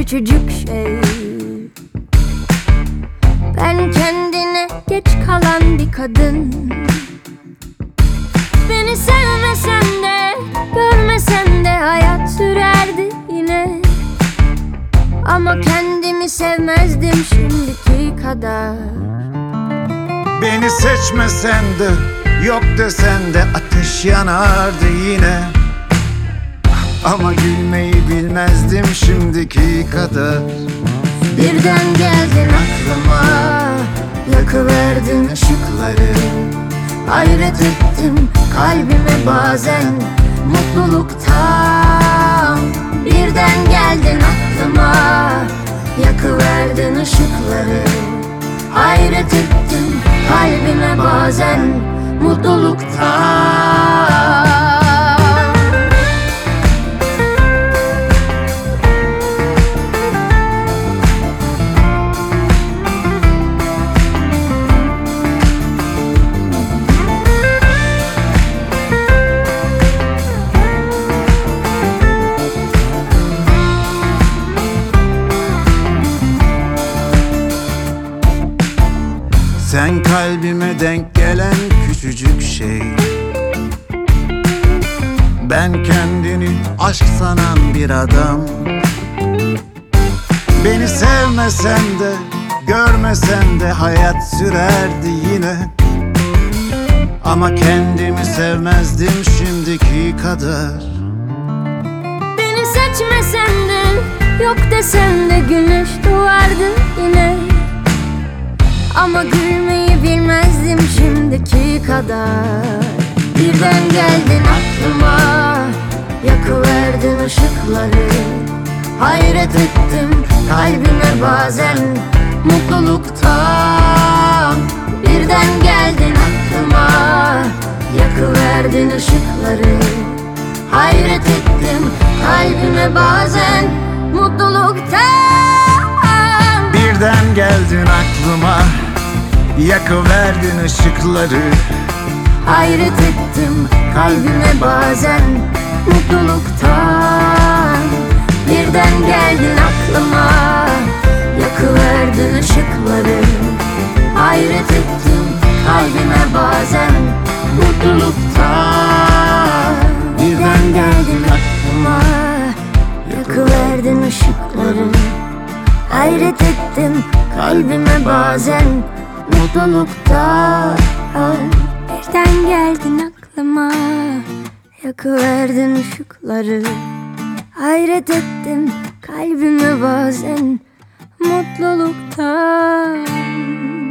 küçücük şey. Ben kendine geç kalan bir kadın. Beni sevmesen de, görmesen de hayat sürerdi yine. Ama kendimi sevmezdim şimdiki kadar. Beni seçmesen de, yok desen de ateş yanardı yine. Ama gülmeyi bilmezdim şimdiki kadar. Birden geldin aklıma, yakıverdin ışıkları. Hayret ettim kalbime bazen mutluluktan. Birden geldin aklıma, yakıverdin ışıkları. Hayret ettim kalbime bazen mutluluktan. Sen kalbime denk gelen küçücük şey. Ben kendini aşk sanan bir adam. Beni sevmesen de, görmesen de hayat sürerdi yine. Ama kendimi sevmezdim şimdiki kadar. Beni seçmesen de, yok desen de güneş doğardı yine. Ama gülmeyi bilmezdim şimdiki kadar. Birden geldin aklıma, yakıverdin ışıkları. Hayret ettim kalbime bazen mutluluktan. Birden geldin aklıma, yakıverdin ışıkları. Hayret ettim kalbime bazen mutluluktan. Birden geldin aklıma, yakıverdin ışıkları. Hayret ettim kalbime bazen mutluluktan. Birden geldin aklıma, yakıverdin ışıkları. Hayret ettim kalbime bazen mutluluktan. Birden geldin aklıma, yakıverdin ışıkları. Hayret ettim kalbime bazen mutluluktan. Birden geldin aklıma, yakıverdin ışıkları. Hayret ettim kalbime bazen mutluluktan.